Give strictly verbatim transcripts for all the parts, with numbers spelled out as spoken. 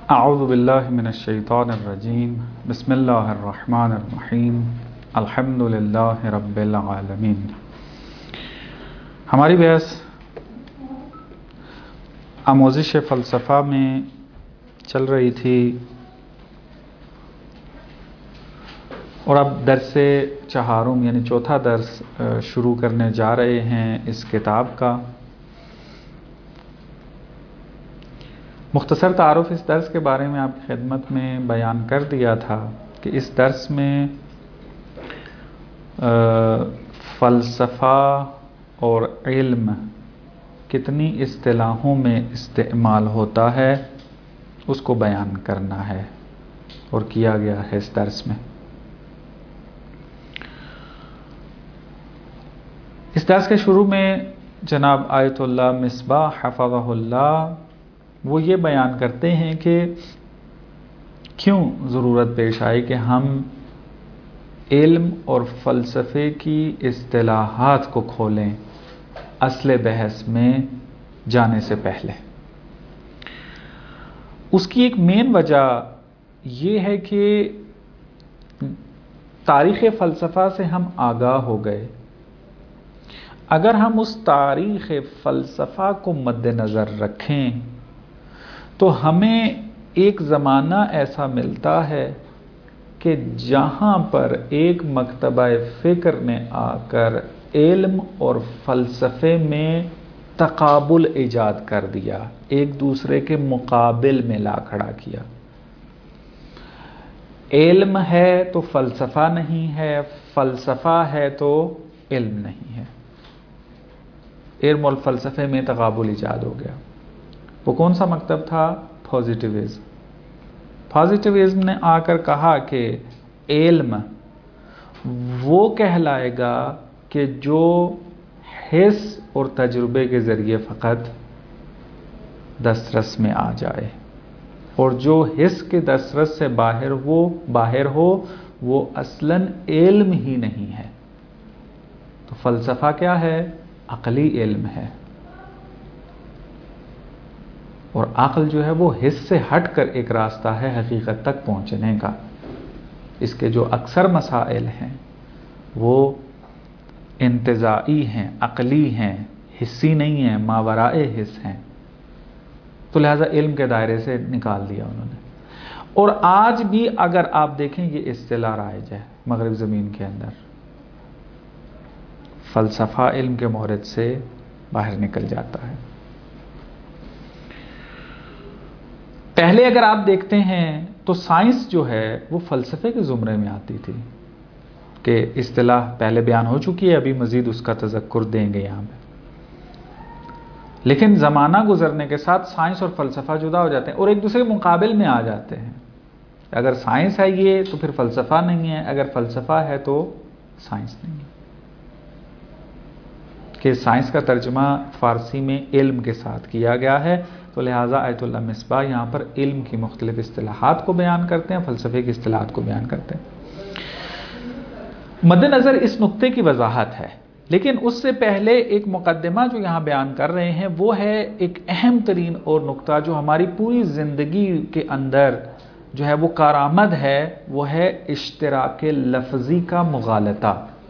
اعوذ باللہ من الشیطان الرجیم بسم اللہ الرحمن الرحیم الحمد للہ رب العالمین۔ ہماری بحث آموزش فلسفہ میں چل رہی تھی اور اب درس چہارم یعنی چوتھا درس شروع کرنے جا رہے ہیں اس کتاب کا۔ مختصر تعارف اس درس کے بارے میں آپ کی خدمت میں بیان کر دیا تھا کہ اس درس میں فلسفہ اور علم کتنی اصطلاحوں میں استعمال ہوتا ہے اس کو بیان کرنا ہے اور کیا گیا ہے اس درس میں۔ اس درس کے شروع میں جناب آیت اللہ مصباح حفظہ اللہ وہ یہ بیان کرتے ہیں کہ کیوں ضرورت پیش آئی کہ ہم علم اور فلسفے کی اصطلاحات کو کھولیں اصل بحث میں جانے سے پہلے۔ اس کی ایک مین وجہ یہ ہے کہ تاریخ فلسفہ سے ہم آگاہ ہو گئے۔ اگر ہم اس تاریخ فلسفہ کو مد نظر رکھیں تو ہمیں ایک زمانہ ایسا ملتا ہے کہ جہاں پر ایک مکتبہ فکر نے آ کر علم اور فلسفے میں تقابل ایجاد کر دیا، ایک دوسرے کے مقابل میں لا کھڑا کیا۔ علم ہے تو فلسفہ نہیں ہے، فلسفہ ہے تو علم نہیں ہے۔ علم اور فلسفے میں تقابل ایجاد ہو گیا۔ وہ کون سا مکتب تھا؟ پازیٹیوزم۔ پازیٹیوزم نے آ کر کہا کہ علم وہ کہلائے گا کہ جو حس اور تجربے کے ذریعے فقط دسترس میں آ جائے، اور جو حس کے دسترس سے باہر وہ باہر ہو وہ اصلاً علم ہی نہیں ہے۔ تو فلسفہ کیا ہے؟ عقلی علم ہے، اور عقل جو ہے وہ حس سے ہٹ کر ایک راستہ ہے حقیقت تک پہنچنے کا۔ اس کے جو اکثر مسائل ہیں وہ انتزاعی ہیں، عقلی ہیں، حسی نہیں ہیں، ماورائے حس ہیں، تو لہذا علم کے دائرے سے نکال دیا انہوں نے۔ اور آج بھی اگر آپ دیکھیں یہ اصطلاح رائج ہے مغرب زمین کے اندر، فلسفہ علم کے مورد سے باہر نکل جاتا ہے۔ پہلے اگر آپ دیکھتے ہیں تو سائنس جو ہے وہ فلسفے کے زمرے میں آتی تھی، کہ اصطلاح پہلے بیان ہو چکی ہے، ابھی مزید اس کا تذکر دیں گے یہاں پہ۔ لیکن زمانہ گزرنے کے ساتھ سائنس اور فلسفہ جدا ہو جاتے ہیں اور ایک دوسرے کے مقابل میں آ جاتے ہیں۔ اگر سائنس ہے یہ تو پھر فلسفہ نہیں ہے، اگر فلسفہ ہے تو سائنس نہیں ہے، کہ سائنس کا ترجمہ فارسی میں علم کے ساتھ کیا گیا ہے، تو لہٰذا آیت اللہ مصباح یہاں پر علم کی مختلف اصطلاحات کو بیان کرتے ہیں، فلسفے کی اصطلاحات کو بیان کرتے ہیں۔ مد نظر اس نقطے کی وضاحت ہے، لیکن اس سے پہلے ایک مقدمہ جو یہاں بیان کر رہے ہیں وہ ہے ایک اہم ترین اور نقطہ جو ہماری پوری زندگی کے اندر جو ہے وہ کارآمد ہے، وہ ہے اشتراک لفظی کا مغالطہ،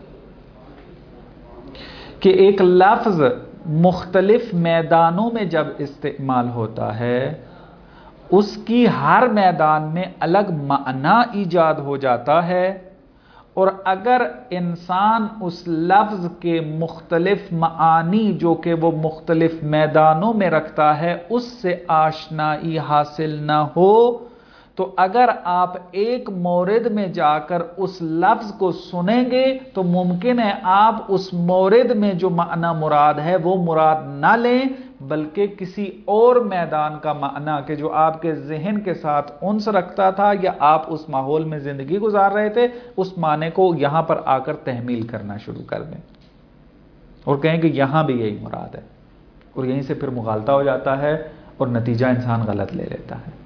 کہ ایک لفظ مختلف میدانوں میں جب استعمال ہوتا ہے اس کی ہر میدان میں الگ معنی ایجاد ہو جاتا ہے، اور اگر انسان اس لفظ کے مختلف معانی جو کہ وہ مختلف میدانوں میں رکھتا ہے اس سے آشنائی حاصل نہ ہو، تو اگر آپ ایک مورد میں جا کر اس لفظ کو سنیں گے تو ممکن ہے آپ اس مورد میں جو معنی مراد ہے وہ مراد نہ لیں، بلکہ کسی اور میدان کا معنی کہ جو آپ کے ذہن کے ساتھ انس رکھتا تھا یا آپ اس ماحول میں زندگی گزار رہے تھے اس معنی کو یہاں پر آ کر تحمیل کرنا شروع کر دیں اور کہیں کہ یہاں بھی یہی مراد ہے، اور یہیں سے پھر مغالطہ ہو جاتا ہے اور نتیجہ انسان غلط لے لیتا ہے۔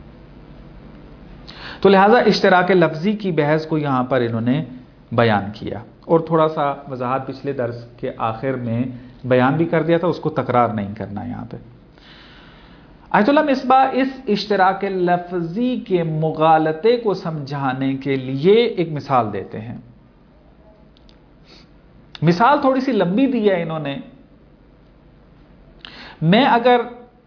تو لہٰذا اشتراک لفظی کی بحث کو یہاں پر انہوں نے بیان کیا، اور تھوڑا سا وضاحت پچھلے درس کے آخر میں بیان بھی کر دیا تھا، اس کو تکرار نہیں کرنا یہاں پہ۔ آیت اللہ مصباح اس اشتراک لفظی کے مغالطے کو سمجھانے کے لیے ایک مثال دیتے ہیں. مثال تھوڑی سی لمبی دی ہے انہوں نے. میں اگر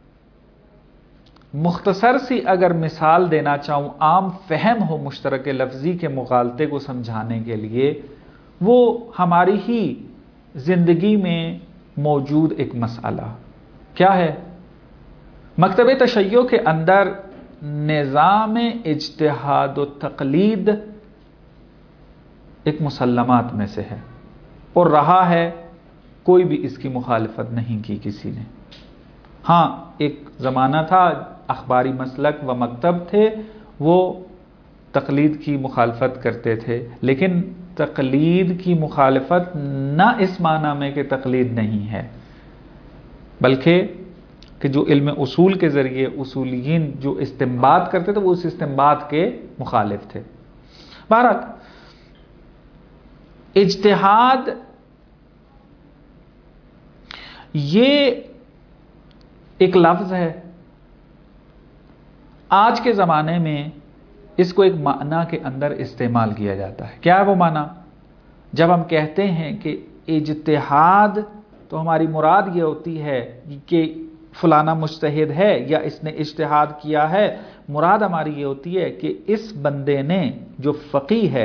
مختصر سی اگر مثال دینا چاہوں، عام فہم ہو مشترک لفظی کے مغالطے کو سمجھانے کے لیے، وہ ہماری ہی زندگی میں موجود ایک مسئلہ کیا ہے؟ مکتب تشیع کے اندر نظام اجتہاد و تقلید ایک مسلمات میں سے ہے، اور رہا ہے، کوئی بھی اس کی مخالفت نہیں کی کسی نے. ہاں ایک زمانہ تھا اخباری مسلک و مکتب تھے، وہ تقلید کی مخالفت کرتے تھے، لیکن تقلید کی مخالفت نہ اس معنی میں کہ تقلید نہیں ہے، بلکہ کہ جو علم اصول کے ذریعے اصولیین جو استنباط کرتے تھے وہ اس استنباط کے مخالف تھے. بہرحال اجتہاد یہ ایک لفظ ہے، آج کے زمانے میں اس کو ایک معنی کے اندر استعمال کیا جاتا ہے. کیا ہے وہ معنی؟ جب ہم کہتے ہیں کہ اجتہاد، تو ہماری مراد یہ ہوتی ہے کہ فلانا مجتہد ہے یا اس نے اجتہاد کیا ہے. مراد ہماری یہ ہوتی ہے کہ اس بندے نے، جو فقیہ ہے،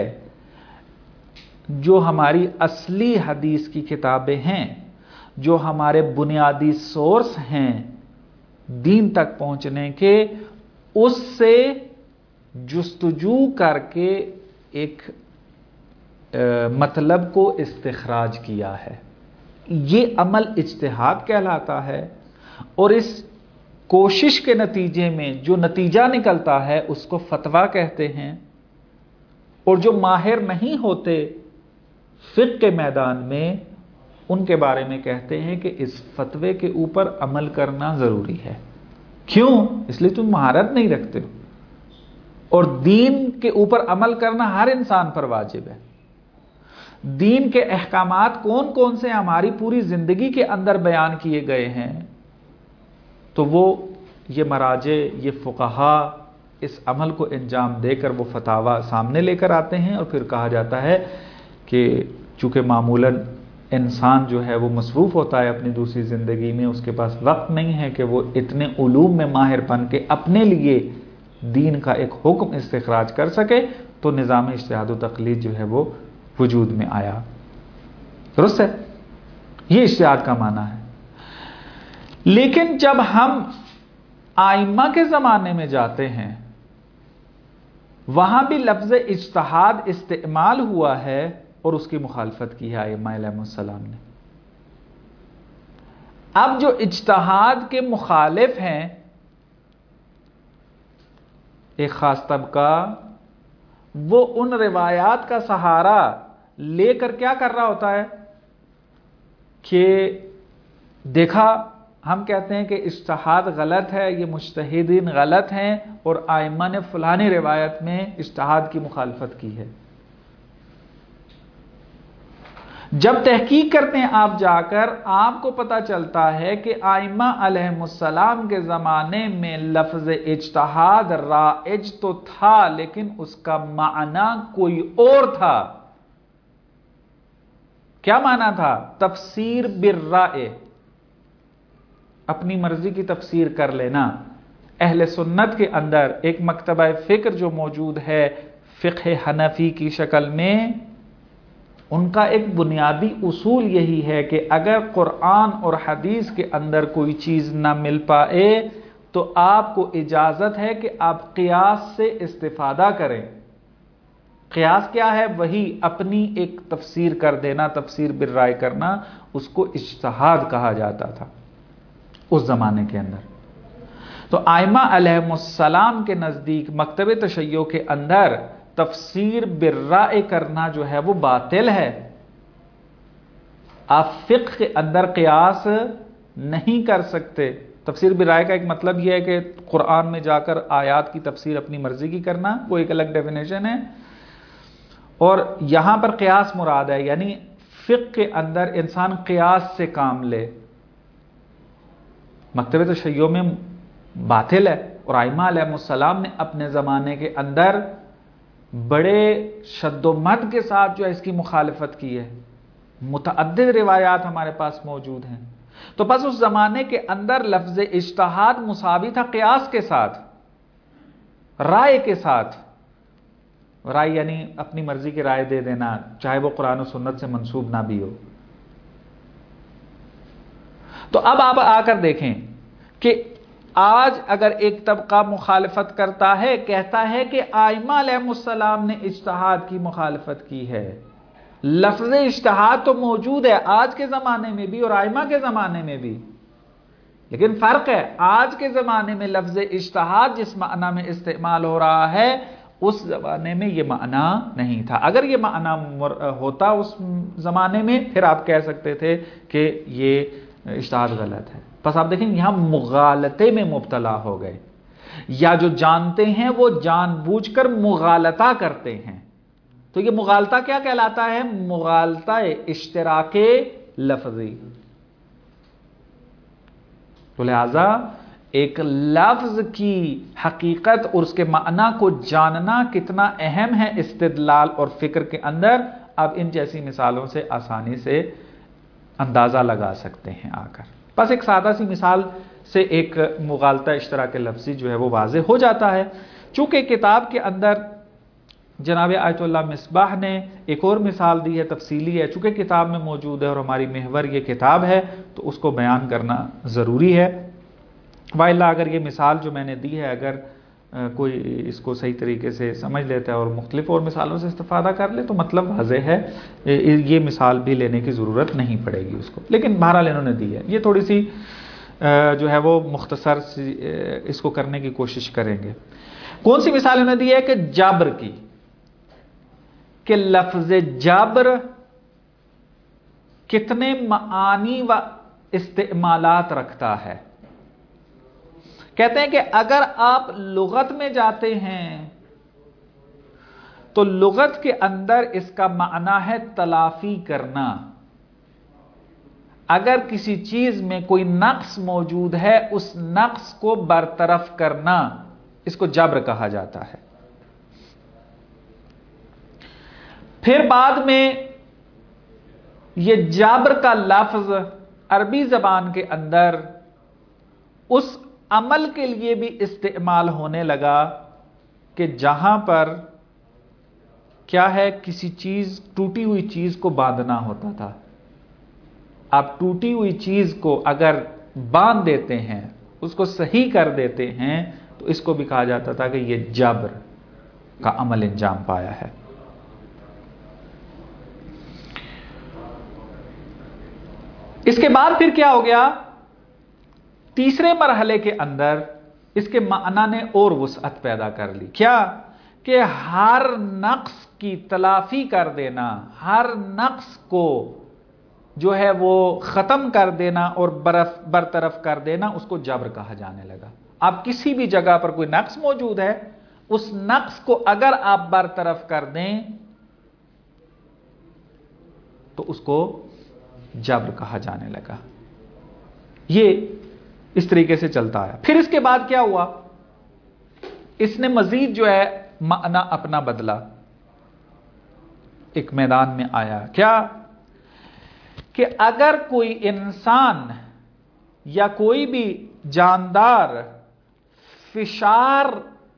جو ہماری اصلی حدیث کی کتابیں ہیں، جو ہمارے بنیادی سورس ہیں دین تک پہنچنے کے، اس سے جستجو کر کے ایک مطلب کو استخراج کیا ہے. یہ عمل اجتہاد کہلاتا ہے، اور اس کوشش کے نتیجے میں جو نتیجہ نکلتا ہے اس کو فتویٰ کہتے ہیں. اور جو ماہر نہیں ہوتے فقہ کے میدان میں، ان کے بارے میں کہتے ہیں کہ اس فتوے کے اوپر عمل کرنا ضروری ہے. کیوں؟ اس لیے تم مہارت نہیں رکھتے ہو، اور دین کے اوپر عمل کرنا ہر انسان پر واجب ہے. دین کے احکامات کون کون سے ہماری پوری زندگی کے اندر بیان کیے گئے ہیں، تو وہ یہ مراجع، یہ فقہا اس عمل کو انجام دے کر وہ فتاوی سامنے لے کر آتے ہیں، اور پھر کہا جاتا ہے کہ چونکہ معمولاً انسان جو ہے وہ مصروف ہوتا ہے اپنی دوسری زندگی میں، اس کے پاس وقت نہیں ہے کہ وہ اتنے علوم میں ماہر بن کے اپنے لیے دین کا ایک حکم استخراج کر سکے، تو نظام اجتہاد و تقلید جو ہے وہ وجود میں آیا. درست ہے؟ یہ اجتہاد کا معنی ہے. لیکن جب ہم آئمہ کے زمانے میں جاتے ہیں، وہاں بھی لفظ اجتہاد استعمال ہوا ہے اور اس کی مخالفت کی ہے ائمہ علیہ السلام نے. اب جو اجتہاد کے مخالف ہیں، ایک خاص طبقہ، وہ ان روایات کا سہارا لے کر کیا کر رہا ہوتا ہے کہ دیکھا، ہم کہتے ہیں کہ اجتہاد غلط ہے، یہ مجتہدین غلط ہیں، اور ائمہ نے فلانی روایت میں اجتہاد کی مخالفت کی ہے. جب تحقیق کرتے ہیں آپ جا کر، آپ کو پتہ چلتا ہے کہ ائمہ علیہ السلام کے زمانے میں لفظ اجتہاد رائج تو تھا، لیکن اس کا معنی کوئی اور تھا. کیا معنی تھا؟ تفسیر بالرائے، اپنی مرضی کی تفسیر کر لینا. اہل سنت کے اندر ایک مکتبہ فکر جو موجود ہے فقہ حنفی کی شکل میں، ان کا ایک بنیادی اصول یہی ہے کہ اگر قرآن اور حدیث کے اندر کوئی چیز نہ مل پائے تو آپ کو اجازت ہے کہ آپ قیاس سے استفادہ کریں. قیاس کیا ہے؟ وہی اپنی ایک تفسیر کر دینا، تفسیر بالرائے کرنا، اس کو اجتہاد کہا جاتا تھا اس زمانے کے اندر. تو ائمہ علیہ السلام کے نزدیک مکتب تشیع کے اندر تفسیر بالرائے کرنا جو ہے وہ باطل ہے. آپ فقہ کے اندر قیاس نہیں کر سکتے. تفسیر بالرائے کا ایک مطلب یہ ہے کہ قرآن میں جا کر آیات کی تفسیر اپنی مرضی کی کرنا، وہ ایک الگ ڈیفینیشن ہے. اور یہاں پر قیاس مراد ہے، یعنی فقہ کے اندر انسان قیاس سے کام لے. مکتب تشیع میں باطل ہے. اور ائمہ علیہ السلام نے اپنے زمانے کے اندر بڑے شد و مد کے ساتھ جو ہے اس کی مخالفت کی ہے. متعدد روایات ہمارے پاس موجود ہیں. تو بس اس زمانے کے اندر لفظ اجتہاد مساوی تھا قیاس کے ساتھ، رائے کے ساتھ. رائے یعنی اپنی مرضی کی رائے دے دینا، چاہے وہ قرآن و سنت سے منسوب نہ بھی ہو. تو اب آپ آ کر دیکھیں کہ آج اگر ایک طبقہ مخالفت کرتا ہے، کہتا ہے کہ ائمہ علیہ السلام نے اجتہاد کی مخالفت کی ہے. لفظ اجتہاد تو موجود ہے آج کے زمانے میں بھی اور ائمہ کے زمانے میں بھی، لیکن فرق ہے آج کے زمانے میں لفظ اجتہاد جس معنی میں استعمال ہو رہا ہے اس زمانے میں یہ معنی نہیں تھا. اگر یہ معنی ہوتا اس زمانے میں پھر آپ کہہ سکتے تھے کہ یہ اجتہاد غلط ہے. بس آپ دیکھیں یہاں مغالطے میں مبتلا ہو گئے، یا جو جانتے ہیں وہ جان بوجھ کر مغالطہ کرتے ہیں. تو یہ مغالطہ کیا کہلاتا ہے؟ مغالطہ اشتراک لفظی. تو لہذا ایک لفظ کی حقیقت اور اس کے معنی کو جاننا کتنا اہم ہے استدلال اور فکر کے اندر، اب ان جیسی مثالوں سے آسانی سے اندازہ لگا سکتے ہیں آ کر. بس ایک سادہ سی مثال سے ایک مغالطہ اشتراک لفظی جو ہے وہ واضح ہو جاتا ہے. چونکہ کتاب کے اندر جناب آیت اللہ مصباح نے ایک اور مثال دی ہے، تفصیلی ہے، چونکہ کتاب میں موجود ہے اور ہماری محور یہ کتاب ہے تو اس کو بیان کرنا ضروری ہے. وائلا اگر یہ مثال جو میں نے دی ہے اگر کوئی اس کو صحیح طریقے سے سمجھ لیتا ہے اور مختلف اور مثالوں سے استفادہ کر لے تو مطلب واضح ہے، یہ مثال بھی لینے کی ضرورت نہیں پڑے گی اس کو. لیکن بہرحال انہوں نے دی ہے، یہ تھوڑی سی جو ہے وہ مختصر سی اس کو کرنے کی کوشش کریں گے. کون سی مثال انہوں نے دی ہے؟ کہ جبر کی، کہ لفظ جبر کتنے معانی و استعمالات رکھتا ہے. کہتے ہیں کہ اگر آپ لغت میں جاتے ہیں تو لغت کے اندر اس کا معنی ہے تلافی کرنا. اگر کسی چیز میں کوئی نقص موجود ہے اس نقص کو برطرف کرنا، اس کو جبر کہا جاتا ہے. پھر بعد میں یہ جبر کا لفظ عربی زبان کے اندر اس عمل کے لیے بھی استعمال ہونے لگا کہ جہاں پر کیا ہے کسی چیز ٹوٹی ہوئی چیز کو باندھنا ہوتا تھا. آپ ٹوٹی ہوئی چیز کو اگر باندھ دیتے ہیں، اس کو صحیح کر دیتے ہیں تو اس کو بھی کہا جاتا تھا کہ یہ جبر کا عمل انجام پایا ہے. اس کے بعد پھر کیا ہو گیا؟ تیسرے مرحلے کے اندر اس کے معنی نے اور وسعت پیدا کر لی. کیا؟ کہ ہر نقص کی تلافی کر دینا، ہر نقص کو جو ہے وہ ختم کر دینا اور برف برطرف کر دینا، اس کو جبر کہا جانے لگا. آپ کسی بھی جگہ پر کوئی نقص موجود ہے، اس نقص کو اگر آپ برطرف کر دیں تو اس کو جبر کہا جانے لگا. یہ اس طریقے سے چلتا ہے. پھر اس کے بعد کیا ہوا؟ اس نے مزید جو ہے معنی اپنا بدلا، ایک میدان میں آیا. کیا؟ کہ اگر کوئی انسان یا کوئی بھی جاندار فشار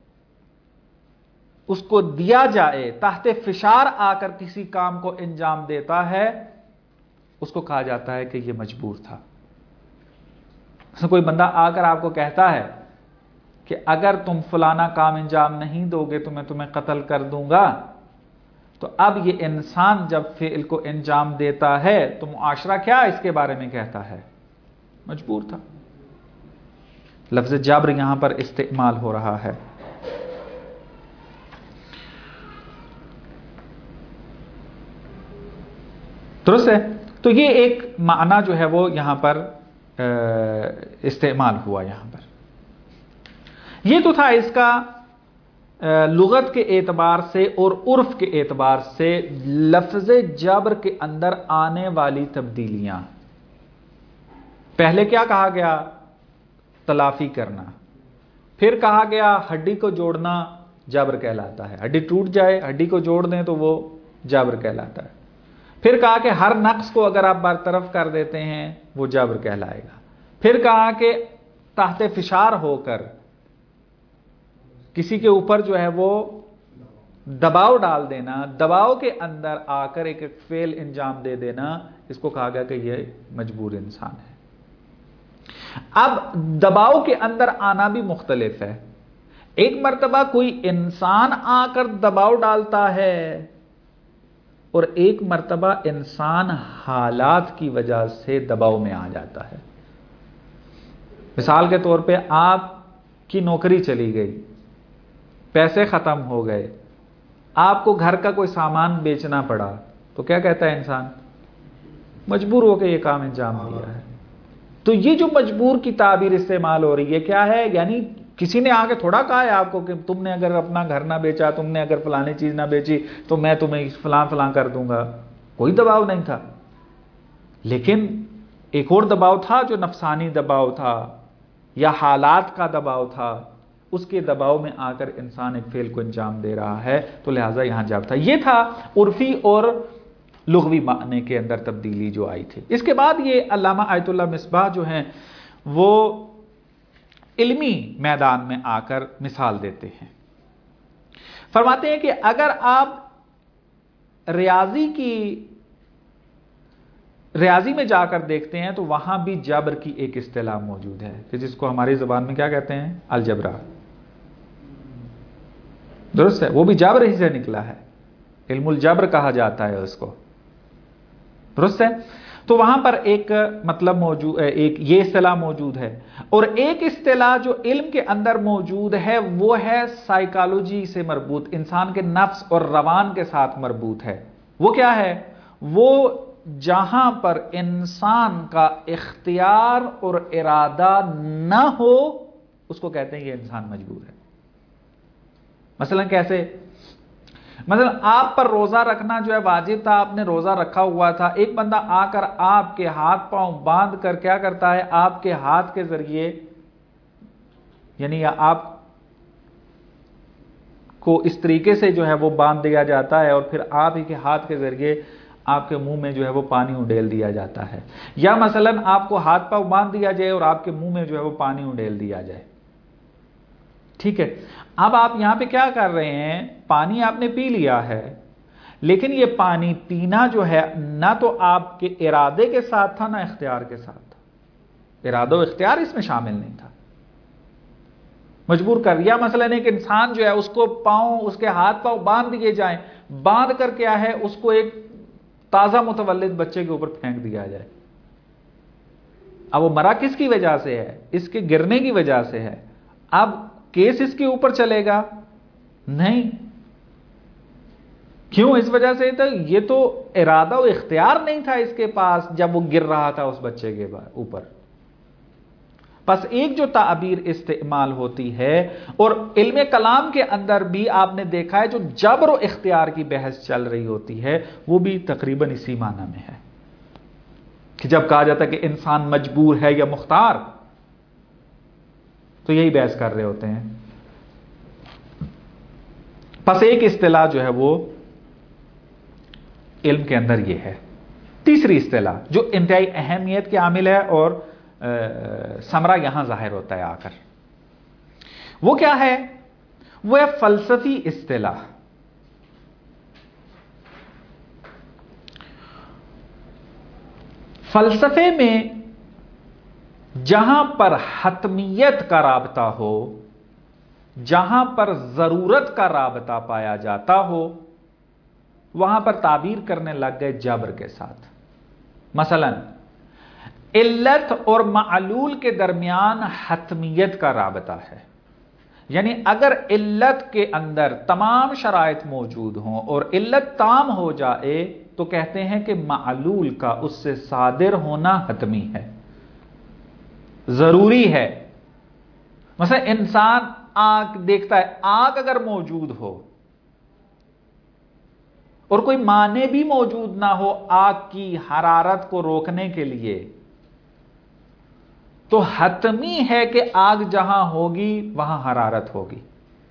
اس کو دیا جائے، تحت فشار آ کر کسی کام کو انجام دیتا ہے، اس کو کہا جاتا ہے کہ یہ مجبور تھا. کوئی بندہ آ کر آپ کو کہتا ہے کہ اگر تم فلانا کام انجام نہیں دو گے تو میں تمہیں قتل کر دوں گا، تو اب یہ انسان جب فعل کو انجام دیتا ہے تو معاشرہ کیا اس کے بارے میں کہتا ہے؟ مجبور تھا. لفظ جبر یہاں پر استعمال ہو رہا ہے. درست ہے؟ تو یہ ایک معنی جو ہے وہ یہاں پر استعمال ہوا. یہاں پر یہ تو تھا اس کا لغت کے اعتبار سے اور عرف کے اعتبار سے لفظ جبر کے اندر آنے والی تبدیلیاں. پہلے کیا کہا گیا؟ تلافی کرنا. پھر کہا گیا ہڈی کو جوڑنا جبر کہلاتا ہے، ہڈی ٹوٹ جائے ہڈی کو جوڑ دیں تو وہ جبر کہلاتا ہے۔ پھر کہا کہ ہر نقص کو اگر آپ برطرف کر دیتے ہیں وہ جبر کہلائے گا۔ پھر کہا کہ تحت فشار ہو کر کسی کے اوپر جو ہے وہ دباؤ ڈال دینا، دباؤ کے اندر آ کر ایک ایک فعل انجام دے دینا، اس کو کہا گیا کہ یہ مجبور انسان ہے۔ اب دباؤ کے اندر آنا بھی مختلف ہے، ایک مرتبہ کوئی انسان آ کر دباؤ ڈالتا ہے اور ایک مرتبہ انسان حالات کی وجہ سے دباؤ میں آ جاتا ہے۔ مثال کے طور پہ آپ کی نوکری چلی گئی، پیسے ختم ہو گئے، آپ کو گھر کا کوئی سامان بیچنا پڑا، تو کیا کہتا ہے انسان؟ مجبور ہو کے یہ کام انجام دیا ہے۔ تو یہ جو مجبور کی تعبیر استعمال ہو رہی ہے کیا ہے؟ یعنی کسی نے آگے تھوڑا کہا ہے آپ کو کہ تم نے اگر اپنا گھر نہ بیچا، تم نے اگر فلانی چیز نہ بیچی تو میں تمہیں فلاں فلاں کر دوں گا، کوئی دباؤ نہیں تھا۔ لیکن ایک اور دباؤ تھا جو نفسانی دباؤ تھا یا حالات کا دباؤ تھا، اس کے دباؤ میں آ کر انسان ایک فعل کو انجام دے رہا ہے، تو لہٰذا یہاں جب تھا۔ یہ تھا عرفی اور لغوی معنی کے اندر تبدیلی جو آئی تھی۔ اس کے بعد یہ علامہ آیت اللہ مصباح جو ہیں وہ علمی میدان میں آ کر مثال دیتے ہیں، فرماتے ہیں کہ اگر آپ ریاضی کی ریاضی میں جا کر دیکھتے ہیں تو وہاں بھی جبر کی ایک اصطلاح موجود ہے کہ جس کو ہماری زبان میں کیا کہتے ہیں؟ الجبرا۔ درست ہے، وہ بھی جبر ہی سے نکلا ہے، علم الجبر کہا جاتا ہے اس کو، درست ہے۔ تو وہاں پر ایک مطلب موجود، ایک یہ اصطلاح موجود ہے، اور ایک اصطلاح جو علم کے اندر موجود ہے وہ ہے سائیکالوجی سے مربوط، انسان کے نفس اور روان کے ساتھ مربوط ہے۔ وہ کیا ہے؟ وہ جہاں پر انسان کا اختیار اور ارادہ نہ ہو اس کو کہتے ہیں یہ انسان مجبور ہے۔ مثلا کیسے؟ مثلا آپ پر روزہ رکھنا جو ہے واجب تھا، آپ نے روزہ رکھا ہوا تھا، ایک بندہ آ کر آپ کے ہاتھ پاؤں باندھ کر کیا کرتا ہے؟ آپ کے ہاتھ کے ذریعے، یعنی آپ کو اس طریقے سے جو ہے وہ باندھ دیا جاتا ہے اور پھر آپ ہی کے ہاتھ کے ذریعے آپ کے منہ میں جو ہے وہ پانی اڈیل دیا جاتا ہے، یا مثلا آپ کو ہاتھ پاؤں باندھ دیا جائے اور آپ کے منہ میں جو ہے وہ پانی اڈیل دیا جائے، ٹھیک ہے۔ اب آپ یہاں پہ کیا کر رہے ہیں؟ پانی آپ نے پی لیا ہے، لیکن یہ پانی پینا جو ہے نہ تو آپ کے ارادے کے ساتھ تھا نہ اختیار کے ساتھ تھا، ارادہ و اختیار اس میں شامل نہیں تھا، مجبور کر دیا۔ مثلا ایک انسان جو ہے اس کو پاؤں، اس کے ہاتھ پاؤں باندھ دیے جائیں، باندھ کر کیا ہے اس کو ایک تازہ متولد بچے کے اوپر پھینک دیا جائے، اب وہ مرا کس کی وجہ سے ہے؟ اس کے گرنے کی وجہ سے ہے۔ اب کیس اس کے اوپر چلے گا؟ نہیں، کیوں؟ اس وجہ سے تھا یہ تو ارادہ و اختیار نہیں تھا اس کے پاس جب وہ گر رہا تھا اس بچے کے اوپر۔ پس ایک جو تعبیر استعمال ہوتی ہے، اور علم کلام کے اندر بھی آپ نے دیکھا ہے جو جبر و اختیار کی بحث چل رہی ہوتی ہے وہ بھی تقریباً اسی معنی میں ہے کہ جب کہا جاتا ہے کہ انسان مجبور ہے یا مختار، تو یہی بحث کر رہے ہوتے ہیں۔ پس ایک اصطلاح جو ہے وہ علم کے اندر یہ ہے۔ تیسری اصطلاح جو انتہائی اہمیت کے عامل ہے اور ثمرہ یہاں ظاہر ہوتا ہے آ کر، وہ کیا ہے؟ وہ ہے فلسفی اصطلاح۔ فلسفے میں جہاں پر حتمیت کا رابطہ ہو، جہاں پر ضرورت کا رابطہ پایا جاتا ہو، وہاں پر تعبیر کرنے لگ گئے جبر کے ساتھ۔ مثلا علت اور معلول کے درمیان حتمیت کا رابطہ ہے، یعنی اگر علت کے اندر تمام شرائط موجود ہوں اور علت تام ہو جائے تو کہتے ہیں کہ معلول کا اس سے صادر ہونا حتمی ہے، ضروری ہے۔ مثلا انسان آنکھ دیکھتا ہے، آنکھ اگر موجود ہو اور کوئی معنی بھی موجود نہ ہو آگ کی حرارت کو روکنے کے لیے، تو حتمی ہے کہ آگ جہاں ہوگی وہاں حرارت ہوگی،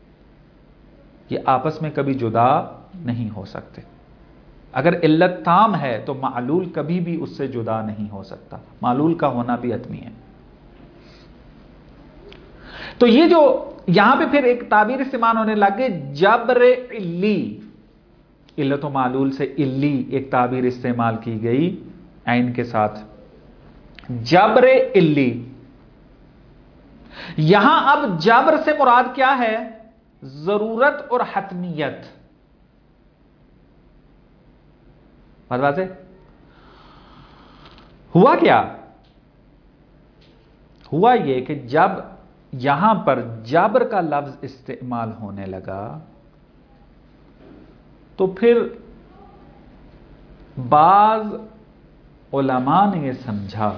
یہ آپس میں کبھی جدا نہیں ہو سکتے۔ اگر علت تام ہے تو معلول کبھی بھی اس سے جدا نہیں ہو سکتا، معلول کا ہونا بھی حتمی ہے۔ تو یہ جو یہاں پہ پھر ایک تعبیر استعمال ہونے لگے، جبر علی، علت و معلول سے علی ایک تعبیر استعمال کی گئی عین کے ساتھ، جبر علی۔ یہاں اب جبر سے مراد کیا ہے؟ ضرورت اور حتمیت۔ بات واضح؟ ہوا کیا؟ ہوا یہ کہ جب یہاں پر جبر کا لفظ استعمال ہونے لگا تو پھر بعض علماء نے یہ سمجھا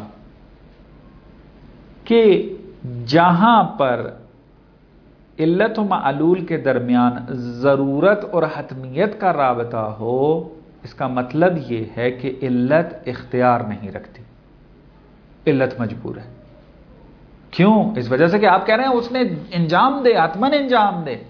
کہ جہاں پر علت و معلول کے درمیان ضرورت اور حتمیت کا رابطہ ہو، اس کا مطلب یہ ہے کہ علت اختیار نہیں رکھتی، علت مجبور ہے۔ کیوں؟ اس وجہ سے کہ آپ کہہ رہے ہیں اس نے انجام دے، حتماً انجام دے۔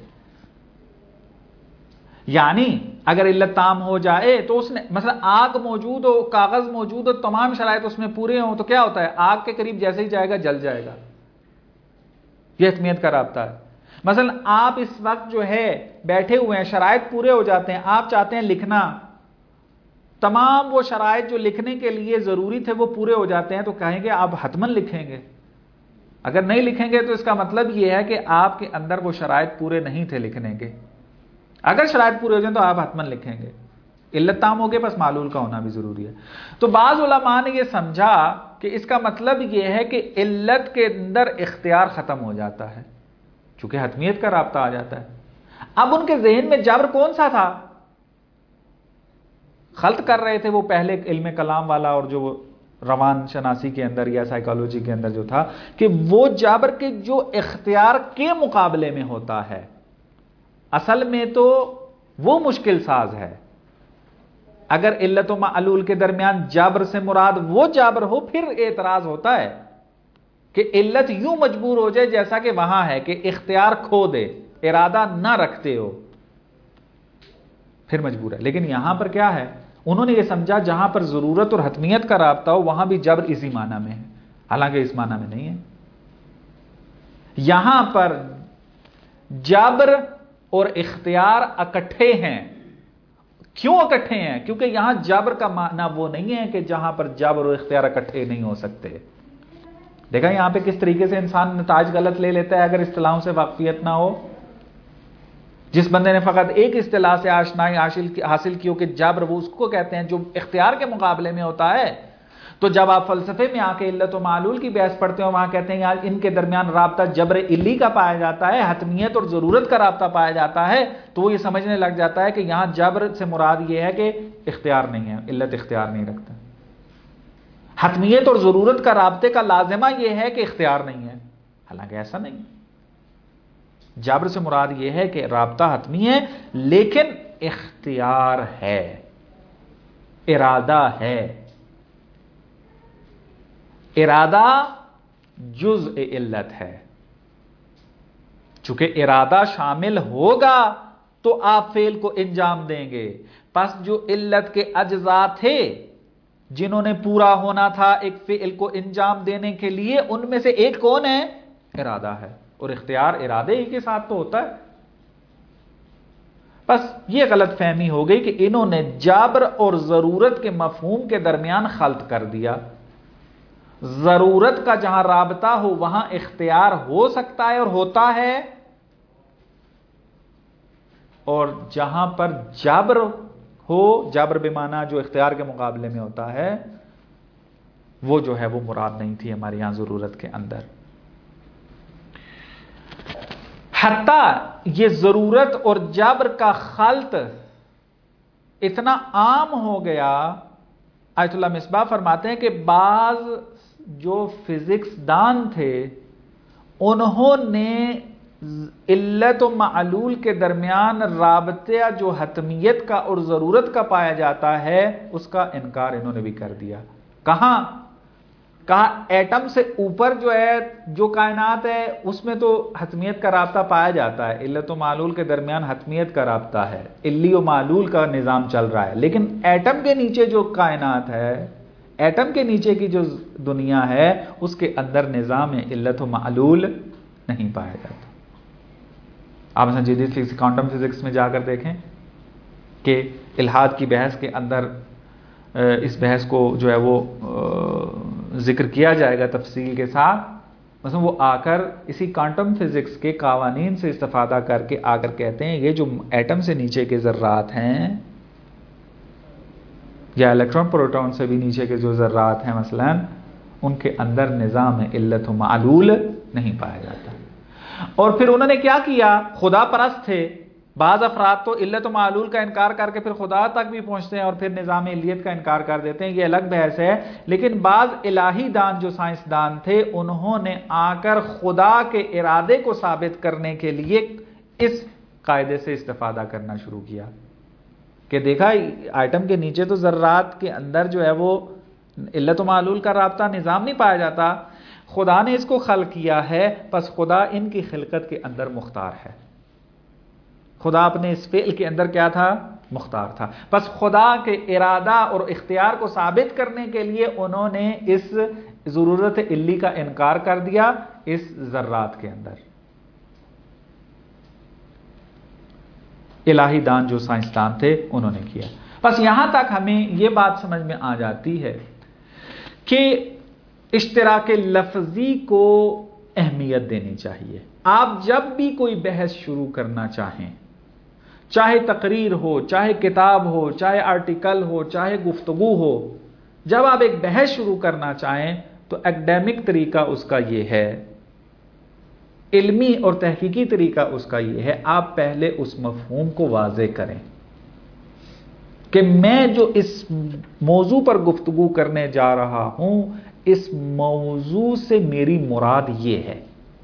یعنی اگر علت تام ہو جائے تو اس نے مثلا آگ موجود ہو، کاغذ موجود ہو، تمام شرائط اس میں پورے ہوں تو کیا ہوتا ہے؟ آگ کے قریب جیسے ہی جائے گا جل جائے گا۔ یہ حتمیت کا رابطہ ہے۔ مثلا آپ اس وقت جو ہے بیٹھے ہوئے ہیں، شرائط پورے ہو جاتے ہیں، آپ چاہتے ہیں لکھنا، تمام وہ شرائط جو لکھنے کے لیے ضروری تھے وہ پورے ہو جاتے ہیں، تو کہیں گے آپ حتماً لکھیں گے۔ اگر نہیں لکھیں گے تو اس کا مطلب یہ ہے کہ آپ کے اندر وہ شرائط پورے نہیں تھے لکھنے کے۔ اگر شرائط پورے ہو جائیں تو آپ حتماً لکھیں گے، علت تام ہو گئے، بس معلول کا ہونا بھی ضروری ہے۔ تو بعض علماء نے یہ سمجھا کہ اس کا مطلب یہ ہے کہ علت کے اندر اختیار ختم ہو جاتا ہے چونکہ حتمیت کا رابطہ آ جاتا ہے۔ اب ان کے ذہن میں جبر کون سا تھا؟ خلط کر رہے تھے وہ پہلے علم کلام والا اور جو روان شناسی کے اندر یا سائیکالوجی کے اندر جو تھا، کہ وہ جبر کے جو اختیار کے مقابلے میں ہوتا ہے، اصل میں تو وہ مشکل ساز ہے۔ اگر علت و معلول کے درمیان جبر سے مراد وہ جبر ہو، پھر اعتراض ہوتا ہے کہ علت یوں مجبور ہو جائے جیسا کہ وہاں ہے کہ اختیار کھو دے، ارادہ نہ رکھتے ہو، پھر مجبور ہے۔ لیکن یہاں پر کیا ہے؟ انہوں نے یہ سمجھا جہاں پر ضرورت اور حتمیت کا رابطہ ہو وہاں بھی جبر اسی معنی میں ہے، حالانکہ اس معنی میں نہیں ہے۔ یہاں پر جبر اور اختیار اکٹھے ہیں۔ کیوں اکٹھے ہیں؟ کیونکہ یہاں جبر کا معنی وہ نہیں ہے کہ جہاں پر جبر اور اختیار اکٹھے نہیں ہو سکتے۔ دیکھا یہاں پہ کس طریقے سے انسان نتائج غلط لے لیتا ہے اگر اصطلاحوں سے واقفیت نہ ہو۔ جس بندے نے فقط ایک اصطلاح سے آشنائی حاصل کی ہو کہ جبر، وہ اس کو کہتے ہیں جو اختیار کے مقابلے میں ہوتا ہے، تو جب آپ فلسفے میں آ کے علت و معلول کی بحث پڑھتے ہیں وہاں کہتے ہیں یار ان کے درمیان رابطہ جبر علی کا پایا جاتا ہے، حتمیت اور ضرورت کا رابطہ پایا جاتا ہے، تو وہ یہ سمجھنے لگ جاتا ہے کہ یہاں جبر سے مراد یہ ہے کہ اختیار نہیں ہے، علت اختیار نہیں رکھتا۔ حتمیت اور ضرورت کا رابطے کا لازمہ یہ ہے کہ اختیار نہیں ہے، حالانکہ ایسا نہیں۔ جبر سے مراد یہ ہے کہ رابطہ حتمی ہے لیکن اختیار ہے، ارادہ ہے۔ ارادہ جزء علت ہے، چونکہ ارادہ شامل ہوگا تو آپ فعل کو انجام دیں گے۔ پس جو علت کے اجزاء تھے جنہوں نے پورا ہونا تھا ایک فعل کو انجام دینے کے لیے، ان میں سے ایک کون ہے؟ ارادہ ہے، اور اختیار ارادے ہی کے ساتھ تو ہوتا ہے۔ بس یہ غلط فہمی ہو گئی کہ انہوں نے جبر اور ضرورت کے مفہوم کے درمیان خلط کر دیا۔ ضرورت کا جہاں رابطہ ہو وہاں اختیار ہو سکتا ہے اور ہوتا ہے، اور جہاں پر جبر ہو، جبر بمعنی جو اختیار کے مقابلے میں ہوتا ہے، وہ جو ہے وہ مراد نہیں تھی ہمارے یہاں ضرورت کے اندر۔ حتیٰ یہ ضرورت اور جبر کا خلط اتنا عام ہو گیا، آیت اللہ مصباح فرماتے ہیں کہ بعض جو فزکس دان تھے انہوں نے علت و معلول کے درمیان رابطہ جو حتمیت کا اور ضرورت کا پایا جاتا ہے اس کا انکار انہوں نے بھی کر دیا۔ کہاں؟ کہا ایٹم سے اوپر جو ہے جو کائنات ہے اس میں تو حتمیت کا رابطہ پایا جاتا ہے، علت و معلول کے درمیان حتمیت کا رابطہ ہے، علی و معلول کا نظام چل رہا ہے، لیکن ایٹم کے نیچے جو کائنات ہے، ایٹم کے نیچے کی جو دنیا ہے اس کے اندر نظام علت و معلول نہیں پایا جاتا۔ آپ مثلا جدید فزکس کوانٹم فزکس میں جا کر دیکھیں کہ الحاد کی بحث کے اندر اس بحث کو جو ہے وہ ذکر کیا جائے گا تفصیل کے ساتھ، مثلا وہ آ کر اسی کوانٹم فزکس کے قوانین سے استفادہ کر کے آ کر کہتے ہیں یہ جو ایٹم سے نیچے کے ذرات ہیں یا الیکٹران پروٹون سے بھی نیچے کے جو ذرات ہیں مثلا ان کے اندر نظام علت و معلول نہیں پایا جاتا۔ اور پھر انہوں نے کیا کیا، خدا پرست تھے، بعض افراد تو علت و معلول کا انکار کر کے پھر خدا تک بھی پہنچتے ہیں اور پھر نظام علیت کا انکار کر دیتے ہیں، یہ الگ بحث ہے، لیکن بعض الہی دان جو سائنسدان تھے انہوں نے آ کر خدا کے ارادے کو ثابت کرنے کے لیے اس قاعدے سے استفادہ کرنا شروع کیا کہ دیکھا آئٹم کے نیچے تو ذرات کے اندر جو ہے وہ علت و معلول کا رابطہ نظام نہیں پایا جاتا، خدا نے اس کو خلق کیا ہے، پس خدا ان کی خلقت کے اندر مختار ہے، خدا اپنے اس فعل کے اندر کیا تھا، مختار تھا، پس خدا کے ارادہ اور اختیار کو ثابت کرنے کے لیے انہوں نے اس ضرورت علی کا انکار کر دیا اس ذرات کے اندر۔ الہی دان جو سائنسدان تھے انہوں نے کیا۔ بس یہاں تک ہمیں یہ بات سمجھ میں آ جاتی ہے کہ اشتراک لفظی کو اہمیت دینی چاہیے۔ آپ جب بھی کوئی بحث شروع کرنا چاہیں، چاہے تقریر ہو، چاہے کتاب ہو، چاہے آرٹیکل ہو، چاہے گفتگو ہو، جب آپ ایک بحث شروع کرنا چاہیں تو اکیڈیمک طریقہ اس کا یہ ہے، علمی اور تحقیقی طریقہ اس کا یہ ہے، آپ پہلے اس مفہوم کو واضح کریں کہ میں جو اس موضوع پر گفتگو کرنے جا رہا ہوں اس موضوع سے میری مراد یہ ہے،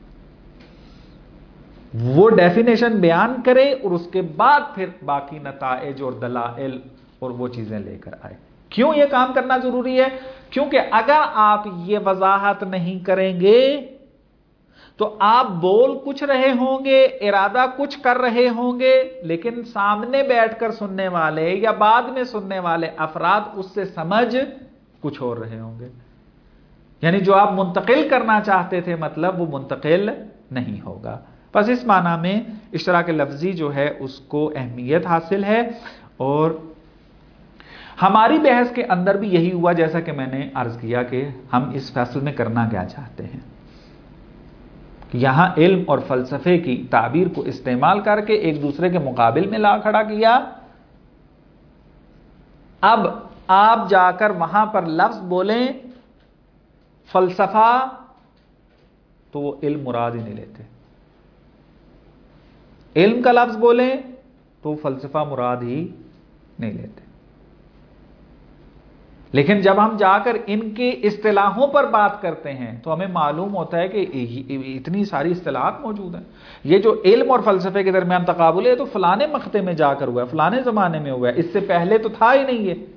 وہ ڈیفینیشن بیان کرے اور اس کے بعد پھر باقی نتائج اور دلائل اور وہ چیزیں لے کر آئے۔ کیوں یہ کام کرنا ضروری ہے؟ کیونکہ اگر آپ یہ وضاحت نہیں کریں گے تو آپ بول کچھ رہے ہوں گے، ارادہ کچھ کر رہے ہوں گے، لیکن سامنے بیٹھ کر سننے والے یا بعد میں سننے والے افراد اس سے سمجھ کچھ اور رہے ہوں گے، یعنی جو آپ منتقل کرنا چاہتے تھے مطلب وہ منتقل نہیں ہوگا۔ بس اس معنی میں اشتراک لفظی جو ہے اس کو اہمیت حاصل ہے، اور ہماری بحث کے اندر بھی یہی ہوا، جیسا کہ میں نے عرض کیا کہ ہم اس فیصل میں کرنا کیا چاہتے ہیں کہ یہاں علم اور فلسفے کی تعبیر کو استعمال کر کے ایک دوسرے کے مقابل میں لا کھڑا کیا۔ اب آپ جا کر وہاں پر لفظ بولیں فلسفہ تو وہ علم مراد ہی نہیں لیتے، علم کا لفظ بولیں تو فلسفہ مراد ہی نہیں لیتے، لیکن جب ہم جا کر ان کے اصطلاحوں پر بات کرتے ہیں تو ہمیں معلوم ہوتا ہے کہ اتنی ساری اصطلاحات موجود ہیں۔ یہ جو علم اور فلسفے کے درمیان تقابل ہے تو فلانے مقطع میں جا کر ہوا ہے، فلانے زمانے میں ہوا ہے، اس سے پہلے تو تھا ہی نہیں ہے،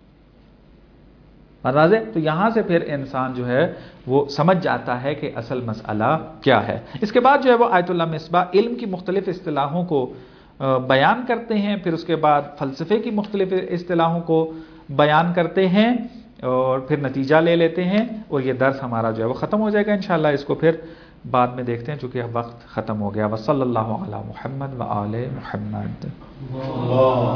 واضح؟ تو یہاں سے پھر انسان جو ہے وہ سمجھ جاتا ہے کہ اصل مسئلہ کیا ہے۔ اس کے بعد جو ہے وہ آیت اللہ مصباح علم کی مختلف اصطلاحوں کو بیان کرتے ہیں، پھر اس کے بعد فلسفے کی مختلف اصطلاحوں کو بیان کرتے ہیں اور پھر نتیجہ لے لیتے ہیں، اور یہ درس ہمارا جو ہے وہ ختم ہو جائے گا انشاءاللہ۔ اس کو پھر بعد میں دیکھتے ہیں چونکہ اب وقت ختم ہو گیا۔ وصلی اللہ علی محمد و آل محمد۔